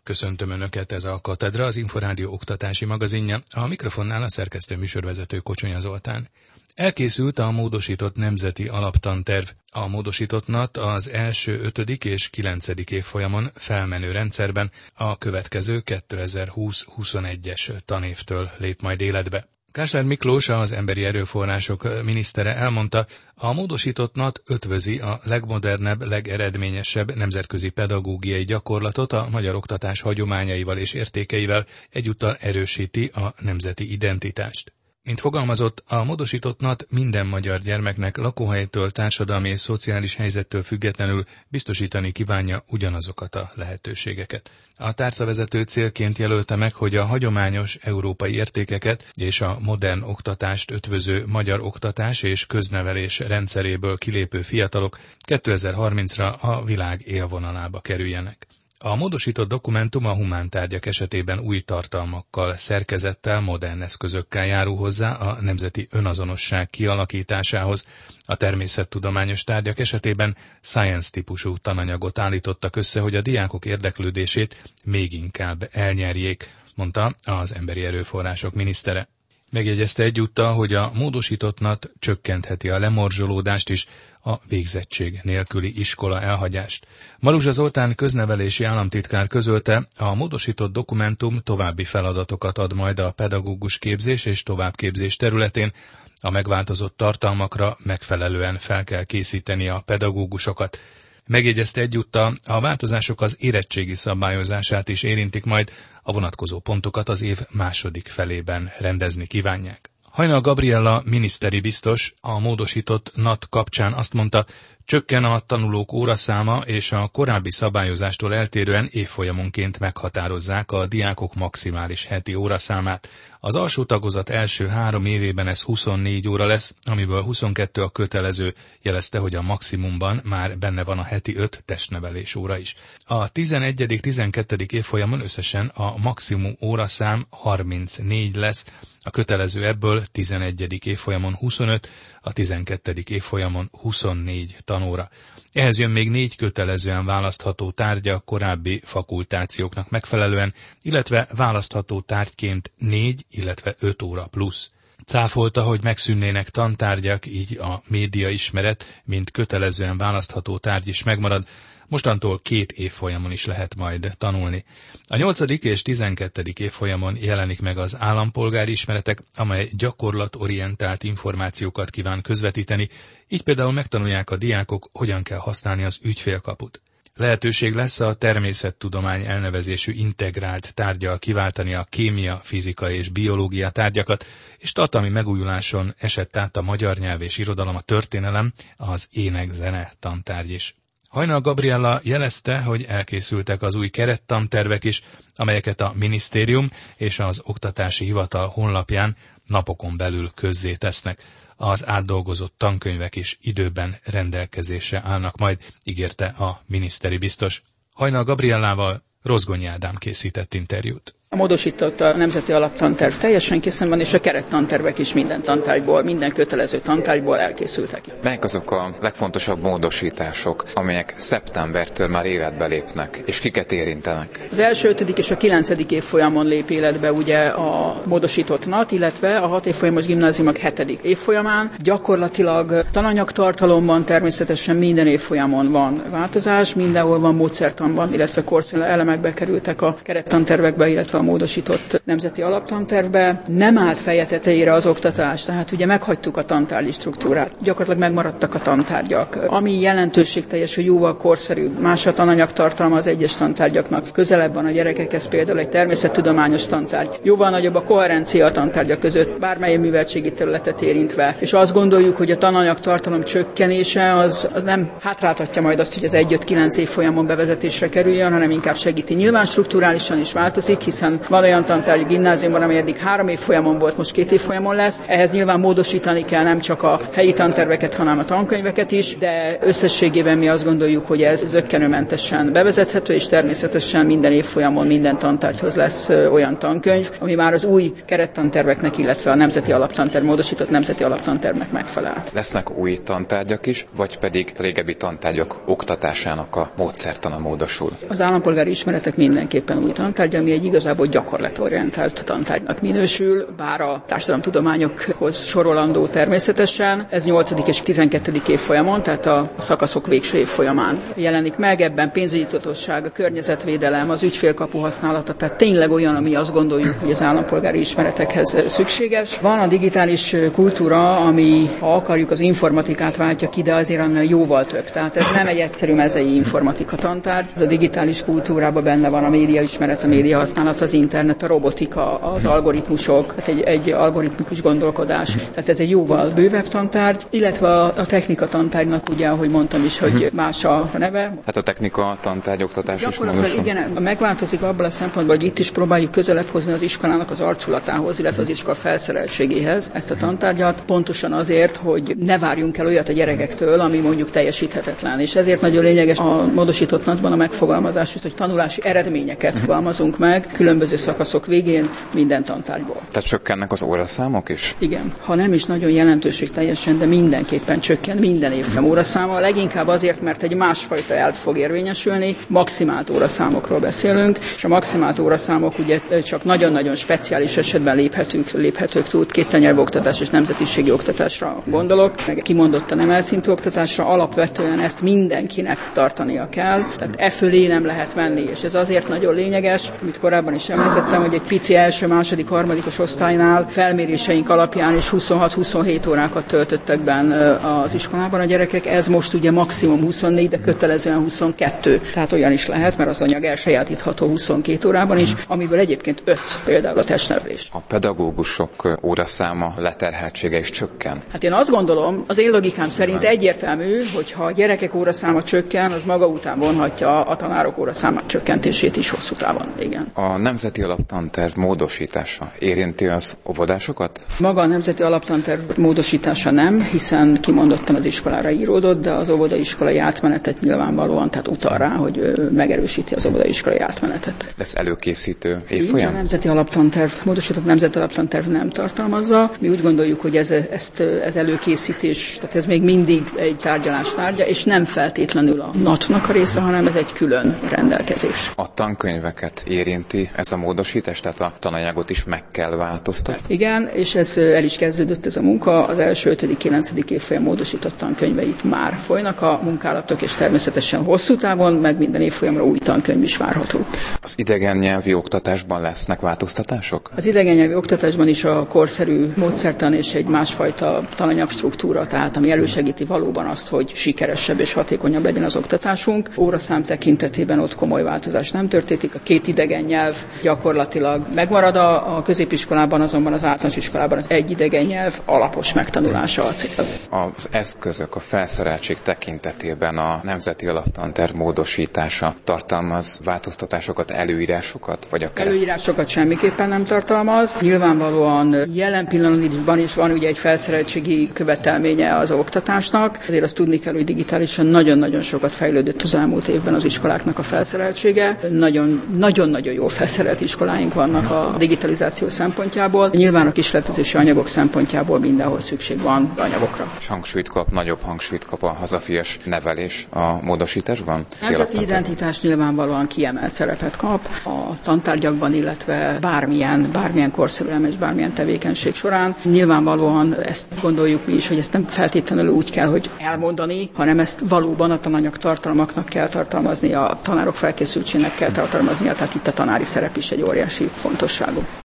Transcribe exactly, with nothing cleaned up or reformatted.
Köszöntöm Önöket, ez a Katedra, az Inforádió oktatási magazinja, a mikrofonnál a szerkesztő műsorvezető Kocsonya Zoltán. Elkészült a módosított nemzeti alaptanterv. A módosított en á té az első, ötödik és kilencedik évfolyamon felmenő rendszerben a következő kétezer-húsz-huszonegyes tanévtől lép majd életbe. Kásler Miklós, az emberi erőforrások minisztere elmondta, a módosított en á té ötvözi a legmodernebb, legeredményesebb nemzetközi pedagógiai gyakorlatot a magyar oktatás hagyományaival és értékeivel, egyúttal erősíti a nemzeti identitást. Mint fogalmazott, a módosított en á té minden magyar gyermeknek lakóhelytől, társadalmi és szociális helyzettől függetlenül biztosítani kívánja ugyanazokat a lehetőségeket. A tárcavezető célként jelölte meg, hogy a hagyományos európai értékeket és a modern oktatást ötvöző magyar oktatás és köznevelés rendszeréből kilépő fiatalok kétezer-harmincra a világ élvonalába kerüljenek. A módosított dokumentum a humántárgyak esetében új tartalmakkal, szerkezettel, modern eszközökkel járul hozzá a nemzeti önazonosság kialakításához. A természettudományos tárgyak esetében science-típusú tananyagot állítottak össze, hogy a diákok érdeklődését még inkább elnyerjék, mondta az emberi erőforrások minisztere. Megjegyezte egyúttal, hogy a módosított en á té csökkentheti a lemorzsolódást is, a végzettség nélküli iskola elhagyást. Maruzsa Zoltán köznevelési államtitkár közölte, a módosított dokumentum további feladatokat ad majd a pedagógus képzés és továbbképzés területén, a megváltozott tartalmakra megfelelően fel kell készíteni a pedagógusokat. Megjegyezte egyúttal, a változások az érettségi szabályozását is érintik majd, a vonatkozó pontokat az év második felében rendezni kívánják. Hajnal Gabriella miniszteri biztos a módosított en á té kapcsán azt mondta, csökken a tanulók óraszáma, és a korábbi szabályozástól eltérően évfolyamonként meghatározzák a diákok maximális heti óraszámát. Az alsó tagozat első három évében ez huszonnégy óra lesz, amiből huszonkettő a kötelező, jelezte, hogy a maximumban már benne van a heti öt testnevelés óra is. A tizenegyedik-tizenkettedik évfolyamon összesen a maximum óraszám harmincnégy lesz, a kötelező ebből tizenegyedik évfolyamon huszonöt, a tizenkettedik évfolyamon huszonnégy tanóra. Ehhez jön még négy kötelezően választható tárgya korábbi fakultációknak megfelelően, illetve választható tárgyként négy, illetve öt óra plusz. Cáfolta, hogy megszűnnének tantárgyak, így a médiaismeret, mint kötelezően választható tárgy is megmarad, mostantól két évfolyamon is lehet majd tanulni. A nyolcadik és tizenkettedik évfolyamon jelenik meg az állampolgári ismeretek, amely gyakorlatorientált információkat kíván közvetíteni, így például megtanulják a diákok, hogyan kell használni az ügyfélkaput. Lehetőség lesz a természettudomány elnevezésű integrált tárggyal kiváltani a kémia, fizika és biológia tárgyakat, és tartalmi megújuláson esett át a magyar nyelv és irodalom, a történelem, az ének-zene tantárgy is. Hajnal Gabriella jelezte, hogy elkészültek az új kerettantervek is, amelyeket a minisztérium és az Oktatási Hivatal honlapján napokon belül közzé tesznek. Az átdolgozott tankönyvek is időben rendelkezésre állnak majd, ígérte a miniszteri biztos. Hajnal Gabriellával Rozgonyi Ádám készített interjút. A módosított a nemzeti alaptanterv teljesen készen van, és a kerettantervek is minden tantárgyból, minden kötelező tantárgyból elkészültek. Melyek azok a legfontosabb módosítások, amelyek szeptembertől már életbe lépnek, és kiket érintenek? Az első, ötödik és a kilencedik évfolyamon lép életbe ugye a módosított en á té, illetve a hat évfolyamos gimnáziumok hetedik évfolyamán. Gyakorlatilag tananyagtartalomban természetesen minden évfolyamon van változás, mindenhol van módszertanban, illetve korszínű elemek bekerültek a kerettantervekbe, illetve a módosított nemzeti alaptantervbe. Nem állt feje tetejére az oktatás, tehát ugye meghagytuk a tantárgyi struktúrát. Gyakorlatilag megmaradtak a tantárgyak. Ami jelentőségteljes, hogy jóval korszerűbb, más a tananyagtartalma az egyes tantárgyaknak. Közelebb van a gyerekekhez például egy természettudományos tantárgy. Jóval nagyobb a koherencia a tantárgyak között, bármely műveltségi területet érintve. És azt gondoljuk, hogy a tananyagtartalom csökkenése az, az nem hátráltatja majd azt, hogy az egy öt kilenc évfolyamon bevezetésre kerüljön, hanem inkább segíti. Nyilván strukturálisan is változik, hiszen hiszen van olyan tantárgy gimnáziumban, ami eddig három évfolyamon volt, most két évfolyamon lesz. Ehhez nyilván módosítani kell nem csak a helyi tanterveket, hanem a tankönyveket is, de összességében mi azt gondoljuk, hogy ez zökkenőmentesen bevezethető, és természetesen minden évfolyamon minden tantárgyhoz lesz olyan tankönyv, ami már az új kerettanterveknek, illetve a nemzeti alaptanterv, módosított nemzeti alaptantervnek megfelel. Lesznek új tantárgyak is, vagy pedig régebbi tantárgyak oktatásának a módszertana módosul? Az állampolgári ismeretek mindenképpen új tantárgy, ami egy igazából gyakorlatorientált tantárgynak minősül, bár a társadalomtudományokhoz sorolandó természetesen. Ez nyolcadik és tizenkettedik évfolyamon, tehát a szakaszok végső évfolyamán jelenik meg. Ebben pénzügyi tudatosság, a környezetvédelem, az ügyfélkapu használata, tehát tényleg olyan, ami azt gondoljuk, hogy az állampolgári ismeretekhez szükséges. Van a digitális kultúra, ami, ha akarjuk, az informatikát váltja ki, de azért annál jóval több. Tehát ez nem egy egyszerű mezei informatika tantárgy. Ez a digitális kultúrában benne van a média ismeret, a média használat, az internet, a robotika, az algoritmusok, tehát egy, egy algoritmikus gondolkodás. Tehát ez egy jóval bővebb tantárgy, illetve a, a technika tantárgynak, ugye, ahogy mondtam is, hogy más a neve. Hát a technika tantárgy oktatás is módosul. Igen, megváltozik abban a szempontból, hogy itt is próbáljuk közelebb hozni az iskolának az arculatához, illetve az iskola felszereltségéhez ezt a tantárgyat, pontosan azért, hogy ne várjunk el olyat a gyerekektől, ami mondjuk teljesíthetetlen. És ezért nagyon lényeges a módosított napban a megfogalmazás, hogy tanulási eredményeket fogalmazunk meg különböző szakaszok végén minden tantárgyból. Tehát csökkennek az óraszámok is? Igen, ha nem is nagyon jelentőségteljesen, de mindenképpen csökken minden évfolyam óraszáma, leginkább azért, mert egy másfajta elv fog érvényesülni, maximált óraszámokról beszélünk, és a maximált óraszámok ugye csak nagyon-nagyon speciális esetben léphetők, léphetők túl, két nyelvoktatás és nemzetiségi oktatásra gondolok, meg kimondottan emelt szintű oktatásra, alapvetően ezt mindenkinek tartania kell, tehát e fölé nem lehet menni, és ez azért nagyon lényeges, amit korábban is említettem, hogy egy pici első, második, harmadikos osztálynál felméréseink alapján is huszonhat-huszonhét órákat töltöttek benne az iskolában a gyerekek, ez most ugye maximum huszonnégy, de kötelezően huszonkettő, tehát olyan is lehet, mert az anyag elsajátítható huszonkét órában is, amiből egyébként öt például a testnevelés. A pedagógusok óraszáma, leterheltsége is csökken? Hát én azt gondolom, az én logikám szerint egyértelmű, hogy ha a gyerekek óraszáma csökken, az maga után vonhatja a tanárok óraszámát csökkentését is hosszú távon. Igen. A nemzeti alaptanterv módosítása érinti az óvodásokat? Maga a nemzeti alaptanterv módosítása nem, hiszen kimondottan az iskolára íródott, de az óvodaiskolai átmenetet nyilvánvalóan, tehát utal rá, hogy megerősíti az óvodaiskolai átmenetet. Lesz előkészítő évfolyam? A nemzeti alaptanterv, módosított nemzeti alaptanterv nem tartalmazza. Mi úgy gondoljuk, hogy ez, ezt, ez előkészítés, tehát ez még mindig egy tárgyalás tárgya, és nem feltétlenül a natnak a része, hanem ez egy külön rendelkezés. A tankönyveket érinti ez a módosítás, tehát a tananyagot is meg kell változtatni? Igen, és ez el is kezdődött ez a munka. Az első ötödik kilencedik évfolyam módosított tankönyveit már folynak a munkálatok, és természetesen hosszú távon, meg minden évfolyamra új tankönyv is várható. Az idegen nyelvi oktatásban lesznek változtatások? Az idegen nyelvi oktatásban is a korszerű módszertan és egy másfajta tananyagstruktúra, tehát ami elősegíti valóban azt, hogy sikeresebb és hatékonyabb legyen az oktatásunk. Óraszám tekintetében ott komoly változás nem történik. A két idegen nyelv gyakorlatilag megmarad a, a középiskolában, azonban az általános iskolában az egy idegen nyelv alapos megtanulása a cél. Az eszközök, a felszereltség tekintetében a nemzeti alaptanterv módosítása tartalmaz változtatásokat, előírásokat? Vagy akár... Előírásokat semmiképpen nem tartalmaz. Nyilvánvalóan jelen pillanatban is van ugye egy felszereltségi követelménye az oktatásnak. Azért azt tudni kell, hogy digitálisan nagyon-nagyon sokat fejlődött az elmúlt évben az iskoláknak a felszereltsége. Nagyon-nagyon jó felszerelt iskoláink vannak a digitalizáció szempontjából. Nyilván a kísérletezési anyagok szempontjából mindenhol szükség van anyagokra. És hangsúlyt kap, nagyobb hangsúlyt kap a hazafias nevelés a módosításban? Nemzeti identitás nyilvánvalóan kiemelt szerepet kap a tantárgyakban, illetve bármilyen, bármilyen korszerűen és bármilyen tevékenység során. Nyilvánvalóan ezt gondoljuk mi is, hogy ezt nem feltétlenül úgy kell, hogy elmondani, hanem ezt valóban a tananyag tartalmaknak kell tartalmazni, a tanárok felkészültségnek kell tartalmaznia, tehát itt a tanári szerep is egy óriási fontosságú.